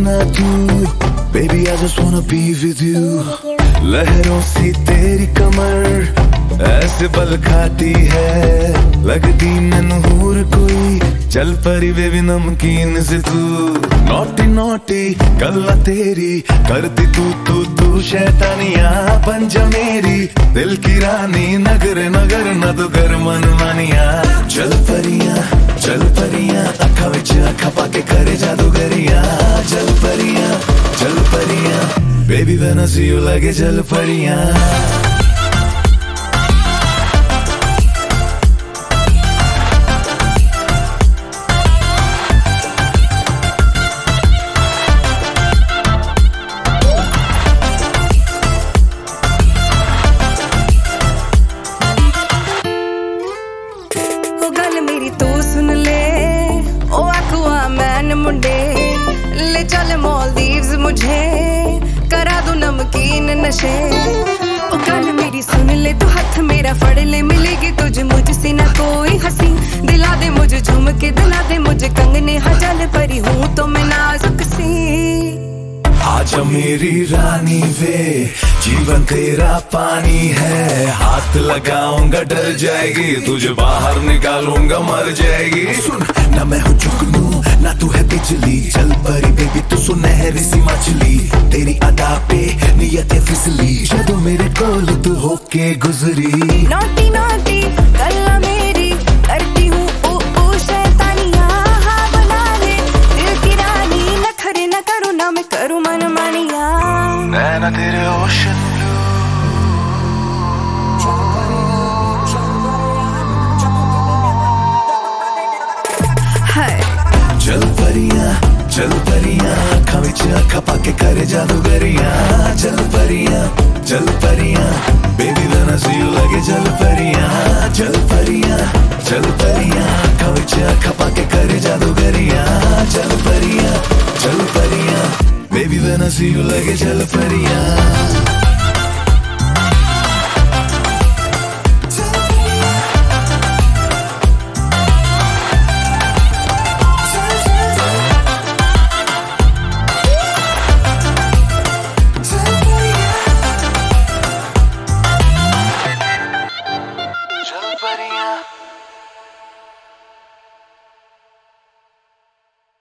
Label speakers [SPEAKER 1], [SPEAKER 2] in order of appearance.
[SPEAKER 1] ना तू, baby I just wanna be with you। लहरों सी तेरी कमर ऐसे बल खाती है, लगती मैनू हूर कोई, चल परी बेबी नमकीन से तू। नोटी नोटी गल्ला तेरी करती तू तू तू शैतानिया, बन जा मेरी दिल की रानी, नगर नगर न तो कर मन मानिया। चल परियां अखा विच अखा पाके करे जादूगरिया। चल परियां baby when I see you लगे चल परियां।
[SPEAKER 2] मेरी तू सुन ले ओ अक्वा मैन मुंडे, ले चल मालदीव्स मुझे करा दू नमकीन नशे। ओ गल मेरी सुन ले तू हाथ मेरा फड़ ले, मिलेगी तुझे मुझसे ना कोई हंसी। दिला दे मुझे झुमके दिला दे मुझे कंगने, हजल परी हूँ तो मैं नाजुक सी।
[SPEAKER 1] आजा मेरी रानी वे जीवन तेरा पानी है, हाथ लगाऊंगा डर जाएगी, तुझे बाहर निकालूंगा मर जाएगी। सुन ना मैं हूँ जुगनू ना तू है बिजली, चल परी बेबी तू सुनहरी सी मछली, तेरी अदा पे नियत फिसली, जदों मेरे कोल तू होके गुजरी।
[SPEAKER 2] नोटी नोटी गल्ला मेरी करती हूँ ओ ओ शैतानिया, हाँ बना ले दिल की रानी, नखरे न करूँ ना मैं करूँ मन मानिया।
[SPEAKER 1] नैना तेरे ओशन चल परियां अखा विच अखा पाके करे जादूगरिया। चल परियां baby when I see you लगे चल परियां। चल परियां अखा विच अखा पाके करे जादूगरिया। चल परियां baby when I see you लगे चल परियां।